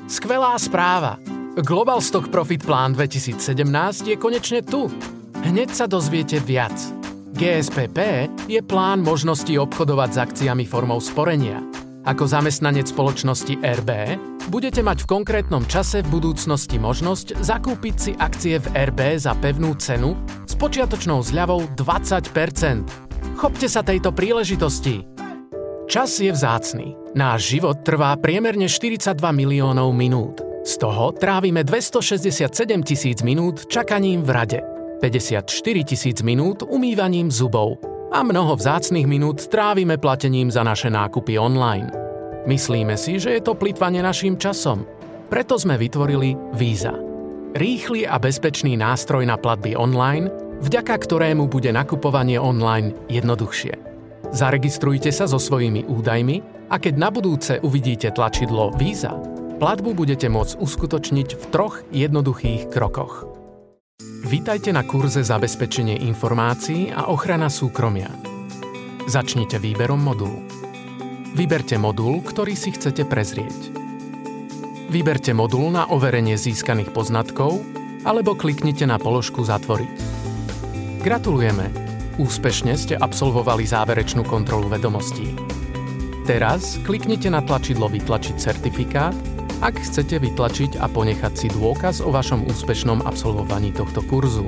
Skvelá správa! Global Stock Profit Plan 2017 je konečne tu. Hneď sa dozviete viac. GSPP je plán možností obchodovať s akciami formou sporenia. Ako zamestnanec spoločnosti RB budete mať v konkrétnom čase v budúcnosti možnosť zakúpiť si akcie v RB za pevnú cenu s počiatočnou zľavou 20%. Chopte sa tejto príležitosti. Čas je vzácny. Náš život trvá priemerne 42 miliónov minút. Z toho trávime 267 000 minút čakaním v rade, 54 000 minút umývaním zubov a mnoho vzácnych minút trávime platením za naše nákupy online. Myslíme si, že je to plytvanie naším časom. Preto sme vytvorili Visa. Rýchly a bezpečný nástroj na platby online, vďaka ktorému bude nakupovanie online jednoduchšie. Zaregistrujte sa so svojimi údajmi a keď na budúce uvidíte tlačidlo Visa, platbu budete môcť uskutočniť v 3 jednoduchých krokoch. Vítajte na kurze Zabezpečenie informácií a ochrana súkromia. Začnite výberom modulu. Vyberte modul, ktorý si chcete prezrieť. Vyberte modul na overenie získaných poznatkov alebo kliknite na položku Zatvoriť. Gratulujeme! Úspešne ste absolvovali záverečnú kontrolu vedomostí. Teraz kliknite na tlačidlo Vytlačiť certifikát, ak chcete vytlačiť a ponechať si dôkaz o vašom úspešnom absolvovaní tohto kurzu.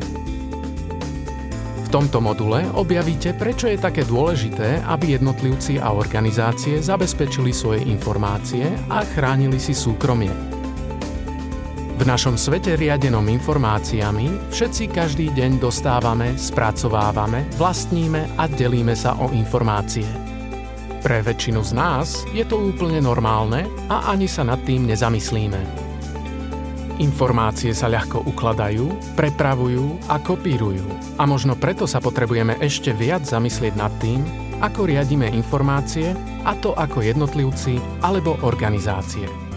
V tomto module objavíte, prečo je také dôležité, aby jednotlivci a organizácie zabezpečili svoje informácie a chránili si súkromie. V našom svete riadenom informáciami všetci každý deň dostávame, spracovávame, vlastníme a delíme sa o informácie. Pre väčšinu z nás je to úplne normálne a ani sa nad tým nezamyslíme. Informácie sa ľahko ukladajú, prepravujú a kopírujú a možno preto sa potrebujeme ešte viac zamyslieť nad tým, ako riadime informácie, a to ako jednotlivci alebo organizácie.